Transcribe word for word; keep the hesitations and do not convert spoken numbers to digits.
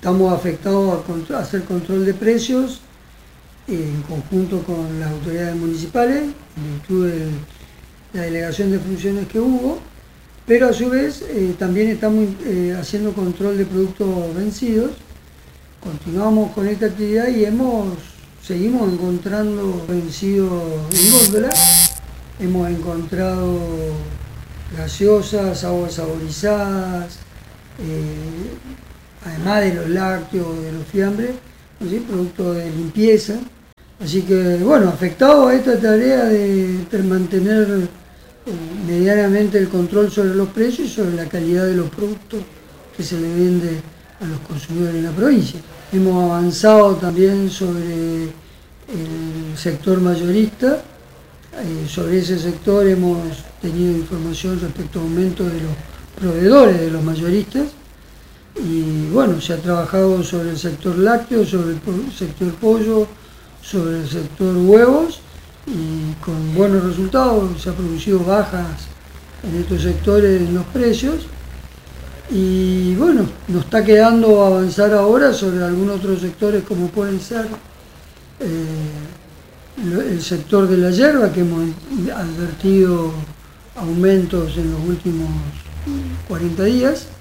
Estamos afectados a, a hacer control de precios eh, en conjunto con las autoridades municipales, en virtud de la delegación de funciones que hubo, pero a su vez eh, también estamos eh, haciendo control de productos vencidos. Continuamos con esta actividad y hemos seguimos encontrando vencidos en góndola. Hemos encontrado gaseosas, aguas saborizadas, eh, además de los lácteos, de los fiambres, ¿sí? Productos de limpieza. Así que, bueno, afectado a esta tarea de mantener eh, medianamente el control sobre los precios y sobre la calidad de los productos que se le vende a los consumidores en la provincia. Hemos avanzado también sobre el sector mayorista. Eh, sobre ese sector hemos tenido información respecto a aumento de los proveedores de los mayoristas. Y bueno, se ha trabajado sobre el sector lácteo, sobre el sector pollo, sobre el sector huevos, y con buenos resultados. Se han producido bajas en estos sectores en los precios. Y bueno, nos está quedando avanzar ahora sobre algunos otros sectores, como pueden ser eh, el sector de la yerba, que hemos advertido aumentos en los últimos cuarenta días.